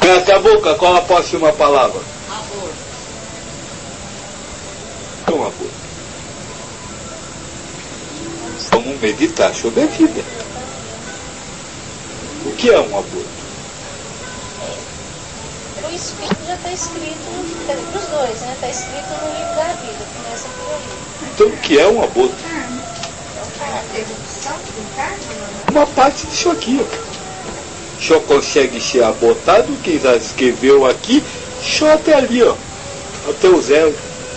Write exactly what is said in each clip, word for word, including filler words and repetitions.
Mete a boca, qual a próxima palavra? Amor. É um aborto. Vamos meditar sobre a vida. O que é um aborto? O Espírito já está escrito, para os dois, né? Está escrito no livro da vida, começa por aí. Então o que é um aborto? Uma parte disso aqui, ó. Só consegue ser abortado quem já escreveu aqui, só até ali, ó. Até o zero.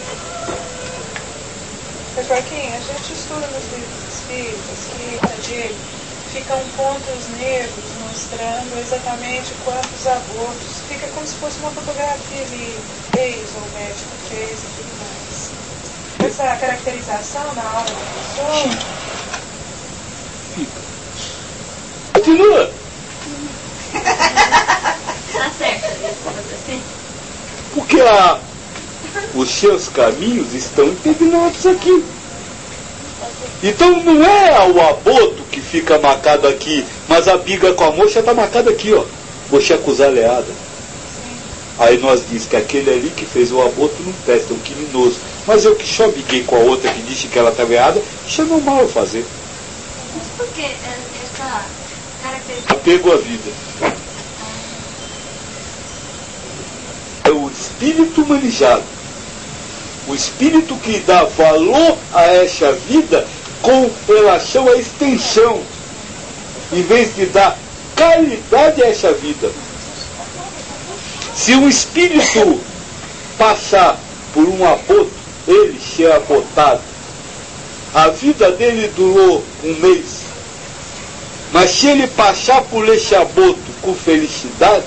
Joaquim, a gente estuda nos livros espíritas que ali ficam pontos negros mostrando exatamente quantos abortos. Fica como se fosse uma fotografia de fez ou o médico fez e tudo mais. Essa caracterização na aula da pessoa. Fica. Continua. Tá certo. Porque a, os seus caminhos estão impregnados aqui. Então não é o aborto que fica marcado aqui, mas a biga com a moça está marcada aqui, ó. Mocha acusaleada. Aí nós diz que aquele ali que fez o aborto não presta, é um criminoso. Mas eu que só biguei com a outra que disse que ela estava errada, isso é normal eu fazer. Mas por que essa característica? Apego à vida. É o espírito manejado. O espírito que dá valor a essa vida com relação à extensão, em vez de dar qualidade a essa vida. Se um espírito passar por um aborto, ele ser abortado, a vida dele durou um mês, mas se ele passar por esse aborto com felicidade,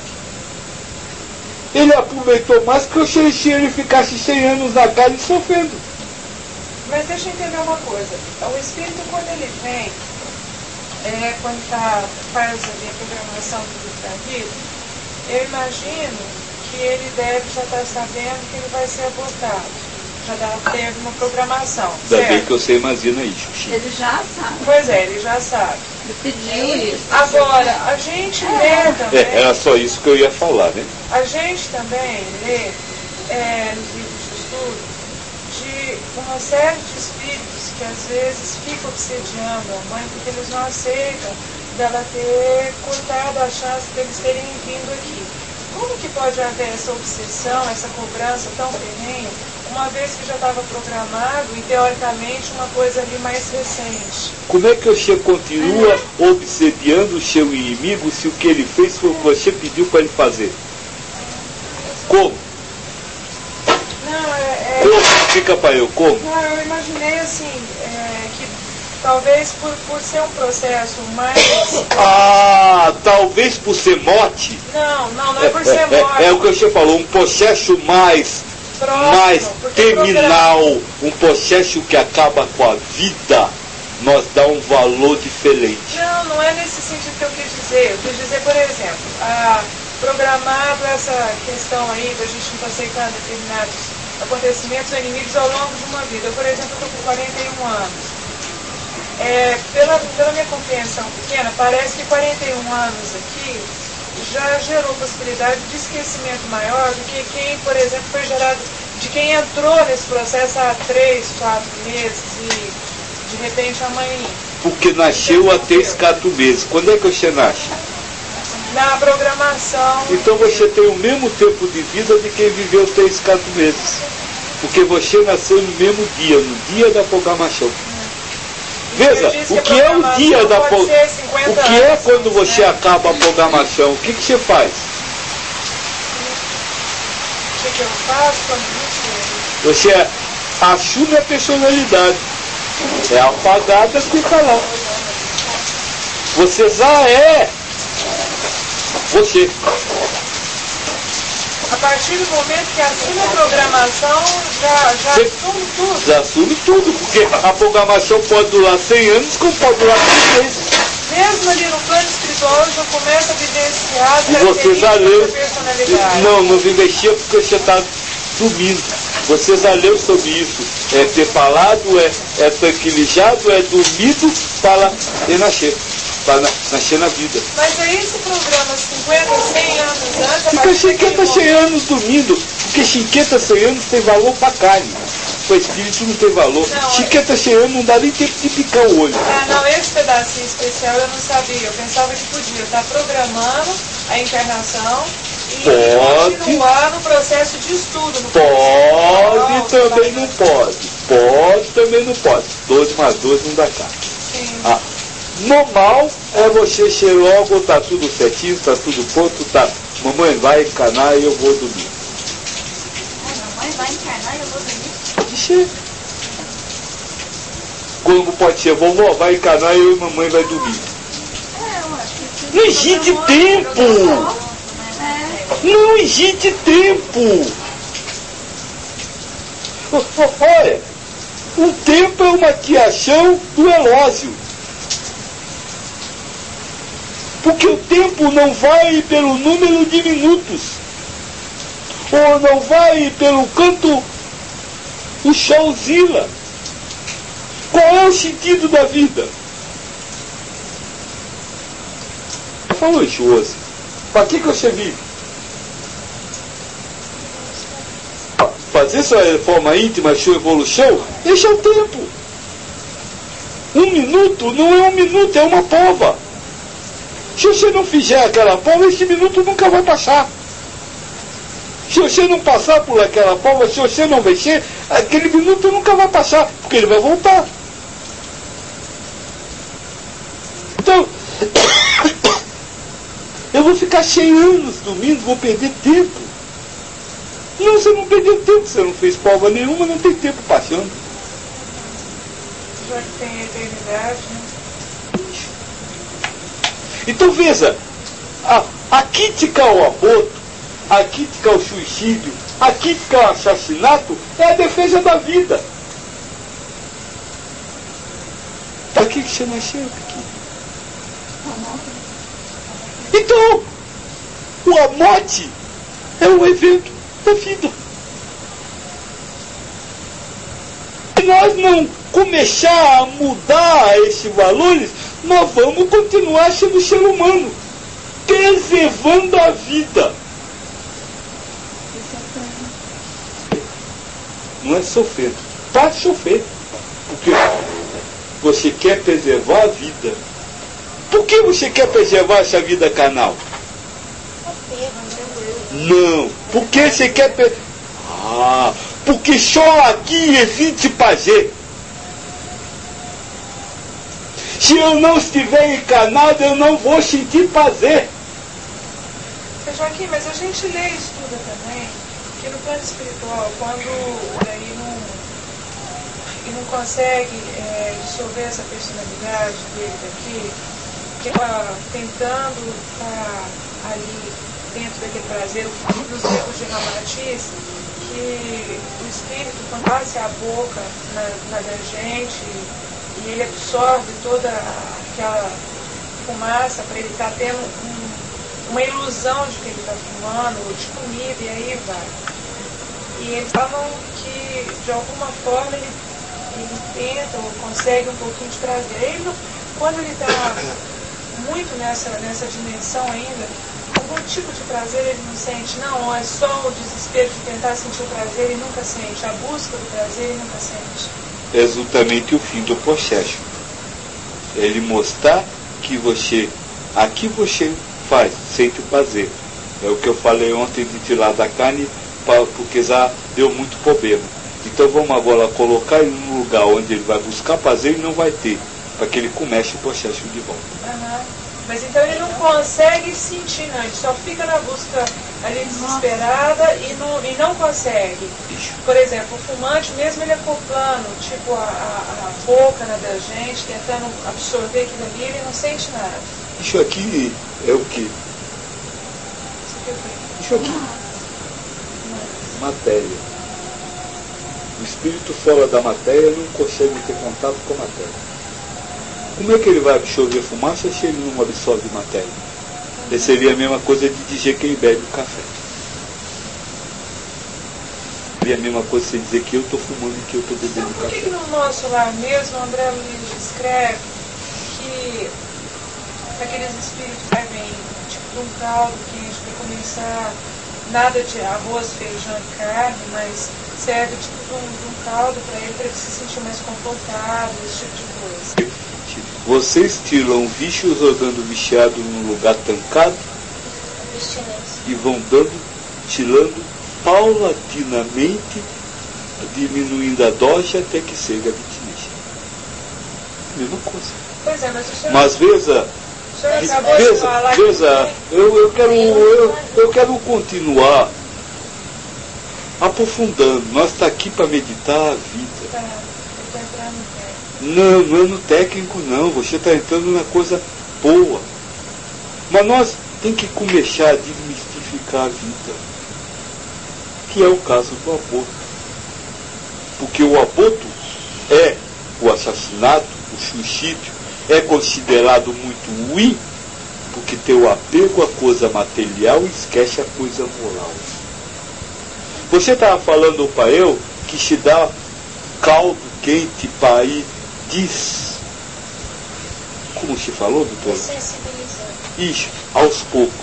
ele aproveitou mais que se ele ficasse cem anos na casa e sofrendo. Mas deixa eu entender uma coisa. O espírito, quando ele vem, é, quando tá, faz ali a programação do livro da vida, eu imagino que ele deve já estar sabendo que ele vai ser abortado. Já dá, teve uma programação. Ainda certo? bem que você imagina isso, Chico. Ele já sabe. Pois é, ele já sabe. Ele pediu isso. Agora, a gente lê também. É, era só isso que eu ia falar, né? A gente também lê é, nos livros de estudo de uma série de espíritos que às vezes ficam obsediando a mãe porque eles não aceitam dela ter cortado a chance deles terem vindo aqui. Como que pode haver essa obsessão, essa cobrança tão ferrenha, uma vez que já estava programado e teoricamente uma coisa ali mais recente? Como é que você continua obsediando o seu inimigo se o que ele fez foi o que você pediu para ele fazer? Como? Não, é... é... Como? Fica para eu, como? Não, eu imaginei assim, é, que talvez por, por ser um processo mais... Ah, talvez por ser morte? Não, não, não é por É, ser é, morte. é, é o que você falou, um processo mais, Próximo, mais porque terminal, um processo que acaba com a vida, nós dá um valor diferente. Não, não é nesse sentido que eu quis dizer. Eu quis dizer, por exemplo, ah, programado essa questão aí da gente não aceitar determinados acontecimentos ou inimigos ao longo de uma vida. Eu, por exemplo, estou com quarenta e um anos. É, pela, pela minha compreensão pequena, parece que quarenta e um anos aqui já gerou possibilidade de esquecimento maior do que quem, por exemplo, foi gerado, de quem entrou nesse processo há três, quatro meses e de repente amanhã. Porque nasceu há três, quatro meses. Quando é que você nasce? Na programação. Então você tem o mesmo tempo de vida de quem viveu três, quatro meses. Porque você nasceu no mesmo dia, no dia da programação. Veja, o que é o dia da programação? O que é quando você acaba a programação? O que, que você faz? O que, que eu faço quando isso? Você assume a personalidade. É apagada, fica lá. Você já é você. A partir do momento que assume a programação, já, já Você assume tudo. já assume tudo, porque a programação pode durar cem anos, como pode durar três meses. Mesmo ali no plano espiritual, já começa a vivenciar as E você já características leu. da personalidade. Não, não vivencia porque você está dormindo. Você já leu sobre isso. É ter falado, é, é tranquilizado, é dormido para renascer. Para nascer na vida. Mas aí se programa cinquenta, cem anos antes, a Fica partir Chiqueta cem anos dormindo, porque Chiqueta cem anos tem valor pra carne. Para espírito não tem valor. Não, Chiqueta cem anos não dá nem tempo de picar o olho. Ah, não, esse pedacinho especial eu não sabia. Eu pensava que podia. Eu estava programando a encarnação e Pode. continuar no processo de estudo. No Pode, também não pode. Pode, também não pode. doze mais doze não dá cá. Ah, normal é você cheirar logo, tá tudo certinho, tá tudo pronto, tá. Mamãe vai encanar e eu vou dormir. Ah, mamãe vai encarnar e eu vou dormir? Pode ser. Quando pode ser, vovó vai encanar e eu e mamãe vai dormir. É, eu acho que... Não existe tempo! Não existe tempo! Olha, o tempo é uma criação do relógio. Porque o tempo não vai pelo número de minutos. Ou não vai pelo quanto o chão oscila. Qual é o sentido da vida? Falou isso hoje. Para que, que você vive? Fazer sua reforma íntima, sua evolução, esse é o tempo. Um minuto não é um minuto, é uma prova. Se você não fizer aquela prova, esse minuto nunca vai passar. Se você não passar por aquela prova, se você não vencer, aquele minuto nunca vai passar, porque ele vai voltar. Então, eu vou ficar cem anos dormindo, vou perder tempo. Não, você não perdeu tempo, você não fez prova nenhuma, não tem tempo passando. Já que tem eternidade, né? Então veja, a, a crítica ao aborto, a crítica ao suicídio, a crítica ao assassinato é a defesa da vida. Para que você nasceu aqui? Então, a morte é um evento da vida. Se nós não começar a mudar esses valores, nós vamos continuar sendo ser humano, preservando a vida. Não é sofrer, pode sofrer, porque você quer preservar a vida. Por que você quer preservar essa vida carnal? Não, porque você quer preservar. Ah, porque só aqui existe prazer. Se eu não estiver encarnado, eu não vou sentir prazer. Seu Joaquim, mas a gente lê e estuda também que no plano espiritual, quando aí não, e não consegue é, dissolver essa personalidade dele daqui, que está tentando estar ali dentro daquele prazer, nos livros de Ramatiz, que o espírito, quando passa a boca na, na da gente, e ele absorve toda aquela fumaça para ele estar tá tendo um, uma ilusão de que ele está fumando, ou de comida, e aí vai. E eles falam que, de alguma forma, ele, ele tenta ou consegue um pouquinho de prazer. Ele, quando ele está muito nessa, nessa dimensão ainda, algum tipo de prazer ele não sente. Não, é só o desespero de tentar sentir o prazer e nunca sente. A busca do prazer e nunca sente. É exatamente o fim do processo. Ele mostrar que você, aqui você faz, sente o prazer. É o que eu falei ontem de tirar da carne, porque já deu muito problema. Então vamos agora colocar ele num lugar onde ele vai buscar prazer e não vai ter, para que ele comece o processo de volta. Uhum. Mas então ele não consegue sentir, não, ele só fica na busca ali desesperada e não, e não consegue. Isso. Por exemplo, o fumante, mesmo ele acoplando, tipo, a, a, a boca na da gente, tentando absorver aquilo ali, ele não sente nada. Isso aqui é o quê? Isso aqui. Matéria. O espírito fora da matéria não consegue ter contato com a matéria. Como é que ele vai absorver fumaça se ele não absorve matéria? Essa seria a mesma coisa de dizer que ele bebe o café. Seria a mesma coisa você dizer que eu estou fumando e que eu estou bebendo então, por café. que, que no nosso lá mesmo, André Luiz descreve que aqueles espíritos que vêm tipo de um caldo quente para começar nada de arroz, feijão e carne, mas serve tipo de um, de um caldo para ele, para ele se sentir mais confortável, esse tipo de coisa. Vocês tiram bichos rodando bicheado num lugar tancado e vão dando, tirando paulatinamente, diminuindo a dose até que chega a vitimista. Mesma coisa. Pois é, mas o senhor... Mas veja, o senhor acabou de veja, falar veja que... eu, eu, quero, eu, eu quero continuar aprofundando. Nós estamos aqui para meditar a vida. Tá, eu estou entrando no técnico. Não, não é no técnico não. Você está entrando na coisa boa. Mas nós temos que começar a desmistificar a vida. Que é o caso do aborto. Porque o aborto é o assassinato, o suicídio, é considerado muito ruim, porque tem o apego à coisa material e esquece a coisa moral. Você estava falando para eu que se dá caldo quente para ir diz. Como se falou, doutor? Sensibilizando. Isso, aos poucos.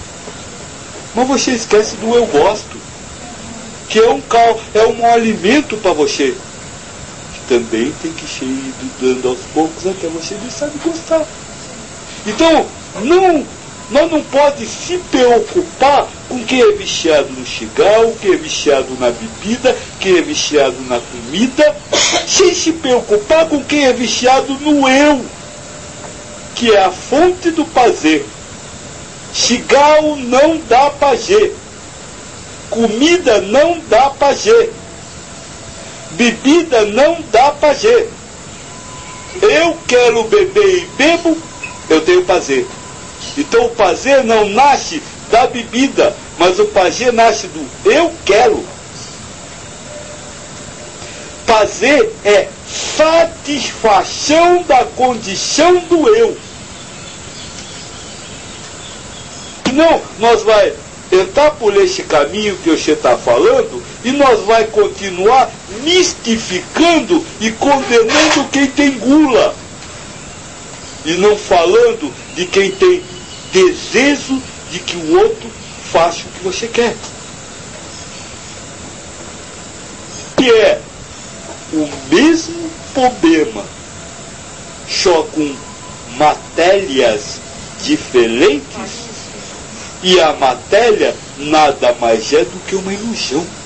Mas você esquece do eu gosto, que é um cal, é um alimento para você, que também tem que ir dando aos poucos até você deixar de gostar. Então, não, nós não podemos se preocupar com quem é viciado no cigarro, quem é viciado na bebida, quem é viciado na comida, sem se preocupar com quem é viciado no eu, que é a fonte do prazer. Cigarro não dá prazer. Comida não dá prazer. Bebida não dá prazer. Eu quero beber e bebo, eu tenho prazer. Então o prazer não nasce da bebida, mas o prazer nasce do eu quero. Prazer é satisfação da condição do eu. Não, nós vai entrar por esse caminho que você está falando e nós vai continuar mistificando e condenando quem tem gula e não falando de quem tem desejo de que o outro faça o que você quer, que é o mesmo problema, só com matérias diferentes. E a matéria nada mais é do que uma ilusão.